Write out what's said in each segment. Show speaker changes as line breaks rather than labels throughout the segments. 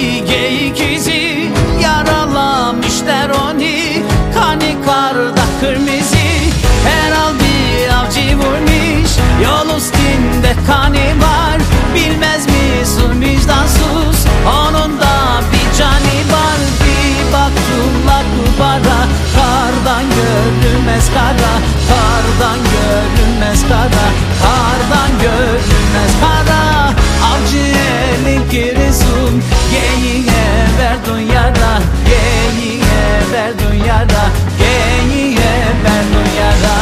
geyik izi, yaralamışlar onu. Kanı karda kırmızı, herhal bir avcı vurmuş. Yol üstünde kanı var, bilmez misin vicdansız? Onun da bir canı var. Bir baktım la kubara, kardan görünmez kara. Kardan görünmez kara, kardan görünmez kara. Avcı elin kirisun, geyiğe verdin yara. Geyiğe verdin yara, geyiğe verdin yara.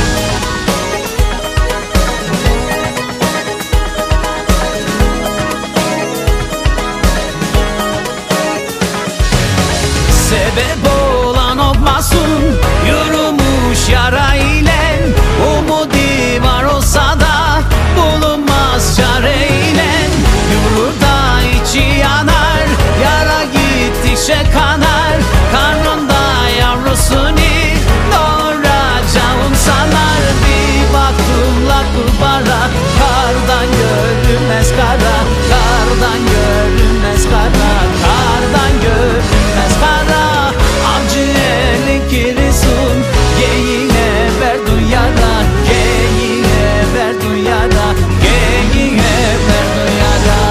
Sebep olan olmasın, yürümüş yara ile. Umudi var olsa da bulunmaz çare ile. Yürür da içi yanar, yara gittikçe kanar. Karnında yavrusunu doğuracağım sanar. Bir baktım la kubara, kardan görünmez kara. Kardan görünmez kara, kardan görünmez kara. Avcı elin kirisun, geyiğe verdin yara. Geyiğe verdin yara, geyiğe verdin yara.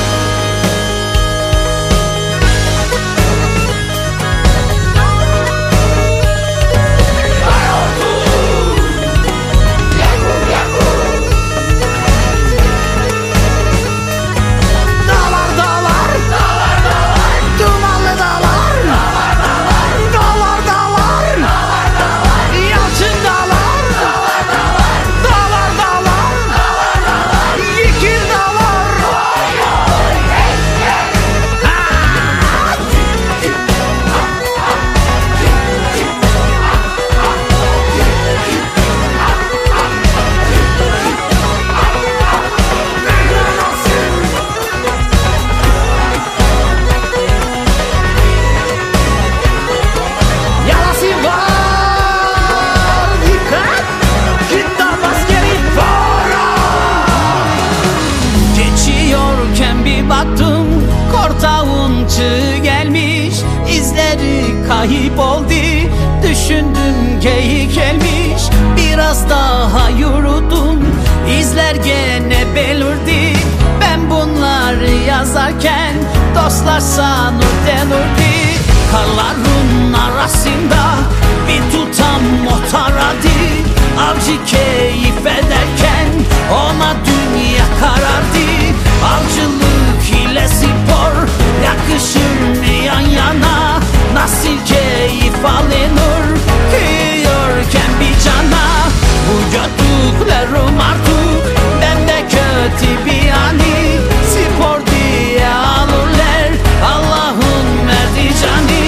Baktım kortağın çığ gelmiş, izleri kayıp oldu. Düşündüm geyik gelmiş, biraz daha yürüdüm, izler gene belirdi. Ben bunları yazarken dostlar sanır denirdi. Karların arasında bir tutam motor aradı. Avcı keyif ederken ona dünya karardı. Avcılık ile spor yakışır mı yan yana? Nasıl keyif alınır kıyıyorken bir cana? Bu gördüklerim artık bende kötü bir ani. Spor diye alırlar Allah'ın verdiği canı.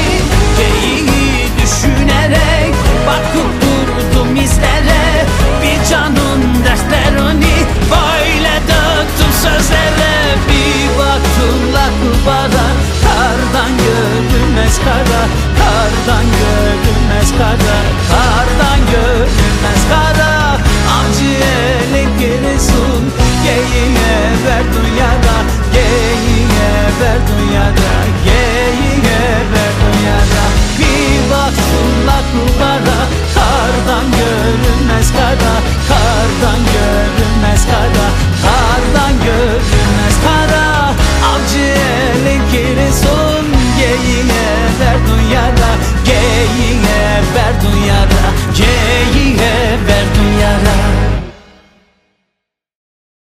Geyiği düşünerek bakıp durdum izlere. Bir canın derslerini böyle döktüm sözlere. Bir baktım la kubara, kardan görünmez kara. Kardan görünmez kara, kardan görünmez kara. Avcı elin kirisun, geyiğe verdin yara. Geyiğe verdin yara, geyiğe verdin yara. Bir baktım la kubara, kardan görünmez kara. Kardan görünmez kara, kardan görünmez kara. Avcı elin kirisun, geyiğe verdin yara. Geyiğe verdin yara, geyiğe verdin yara.